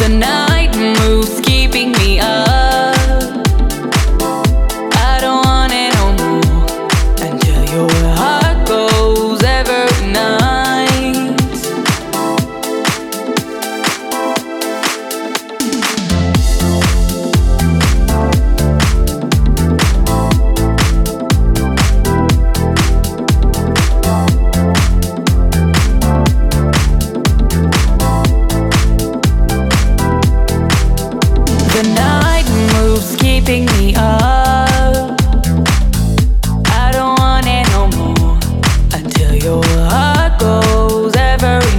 The night moves keeping me up. I don't want it no more until your heart goes every night. The night moves keeping me up. I don't want it no more until your heart goes every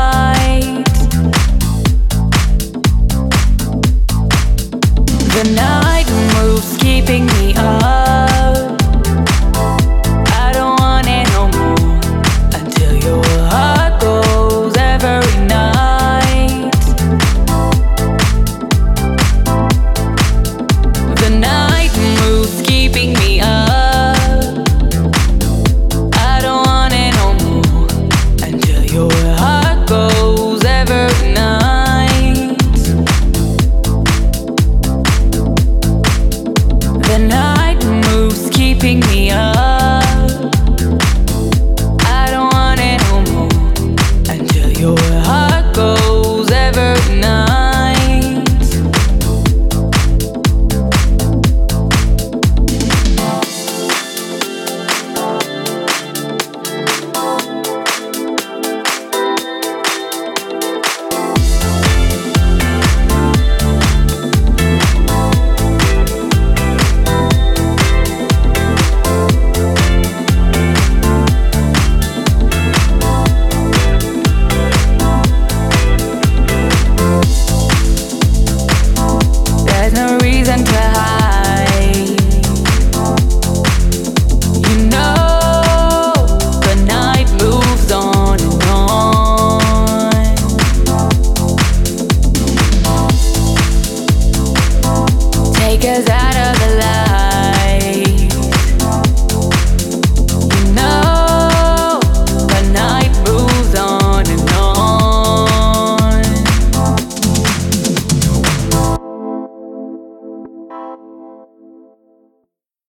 night. The night